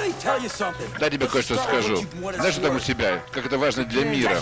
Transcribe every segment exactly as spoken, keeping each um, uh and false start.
Дай тебе кое-что скажу. Знаешь, что там у тебя? Как это важно для мира?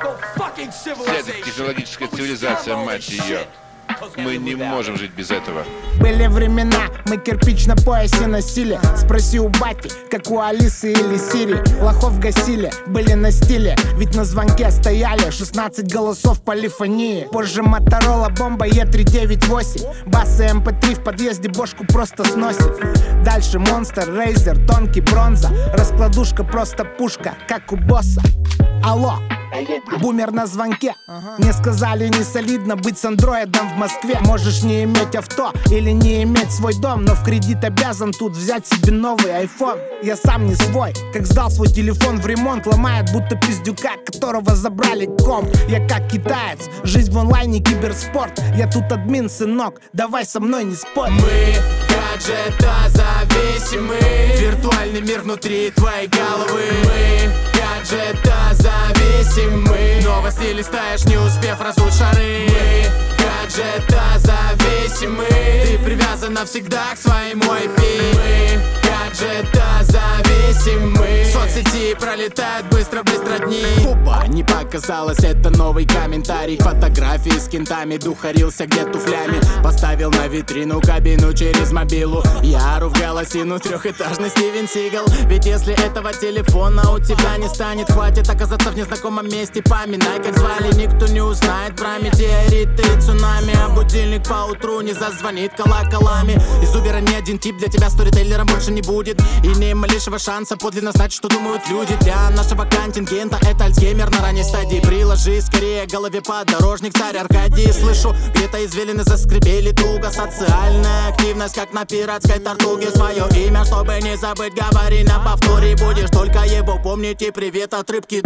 Вся эта технологическая цивилизация, мать ее. Мы не можем жить без этого. Были времена, мы кирпич на поясе носили. Спроси у бати, как у Алисы или Сири. Лохов гасили, были на стиле. Ведь на звонке стояли шестнадцать голосов полифонии. Позже Моторола, бомба Е три девять восемь. Бас и эм пэ три в подъезде бошку просто сносит. Дальше Монстр, Рейзер, тонкий, бронза. Раскладушка просто пушка, как у босса. Алло, бумер на звонке. Мне сказали, не солидно быть с андроидом в Москве. Можешь не иметь авто или не иметь свой дом, но в кредит обязан тут взять себе новый айфон. Я сам не свой, как сдал свой телефон в ремонт. Ломает будто пиздюка, которого забрали комп. Я как китаец, жизнь в онлайне, киберспорт. Я тут админ, сынок, давай со мной не спорь. Мы гаджета зависимы. Виртуальный мир внутри твоей головы. Мы гаджета зависимы. Новости листаешь, не успев разуть шары. Мы гаджета зависимы. Ты привязан навсегда к своему ай пи. Мы гаджета зависимы. Соцсети пролетают быстро-быстро дни. Опа, не показалось, это новый комментарий. Фотографии с кентами, духарился где туфлями. Поставил на витрину кабину через мобилу. Я ору в голосину, трехэтажный Стивен Сигал. Ведь если этого телефона у тебя не станет, хватит оказаться в незнакомом месте. Поминай, как звали, никто не узнает про метеориты и цунами. А будильник по утру не зазвонит колоколами. Из Убера ни один тип для тебя сторителлером больше не будет. И не малейшего шанса подлинно знать, что думают люди. Для нашего контингента это альцгеймер на ранней стадии. Приложи скорее голове подорожник, царь Аркадий. Слышу, где-то извилины заскрипели туго. Социальная активность, как на пиратской тартуге. Свое имя, чтобы не забыть, говори на повторе. Будешь только его помнить, и привет от рыбки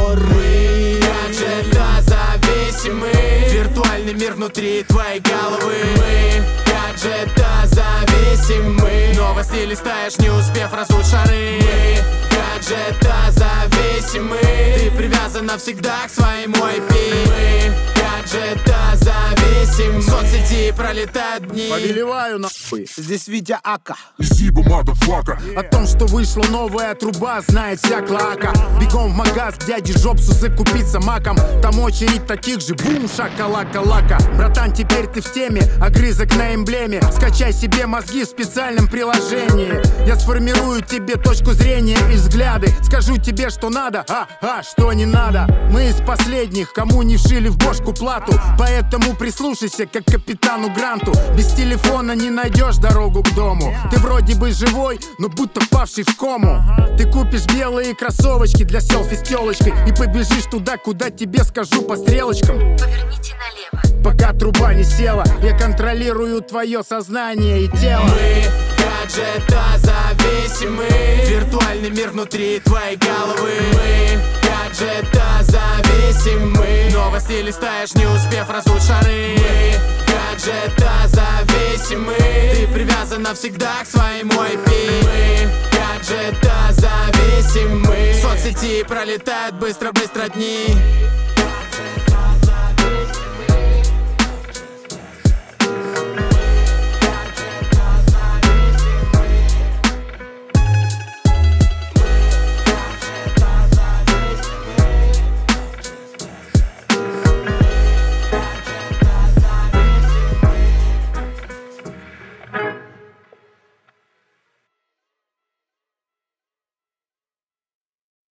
Доры. Гаджета зависимы. Виртуальный мир внутри твоей головы. Мы гаджета зависимы. Новости листаешь, не успев разуть шары. Мы гаджета зависимы. Ты привязан навсегда к своему ай пи. Мы гаджета зависимы. Соцсети пролетают дни. Повелеваю нахуй. Здесь Витя Ака. Зиба, мадафака. О том, что вышла новая труба, знает вся клака. Бегом в магаз к дяде Джобсу закупиться маком. Там очередь таких же, бум, шакалака-лака. Братан, теперь ты в теме, огрызок на эмблеме. Скачай себе мозги в специальном приложении. Я сформирую тебе точку зрения и взгляды. Скажу тебе, что надо, а, а, что не надо. Мы из последних, кому не вшили в бошку плату. Поэтому прислушайся, как капитану Гранту. Без телефона не найдешь дорогу к дому. Ты вроде бы живой, но будто впавший в кому. Ты купишь белые кроссовочки для селфи с телочкой и побежишь туда, куда тебе скажу по стрелочкам. Поверните налево. Пока труба не села, я контролирую твое сознание и тело. Мы гаджета зависимы. Виртуальный мир внутри твоей головы. Мы гаджета зависимы. Новости листаешь, не успев разуть шары. Мы гаджета зависимы. Ты привязан навсегда к своему ай пи. Мы гаджета зависимы. Соцсети пролетают быстро-быстро дни.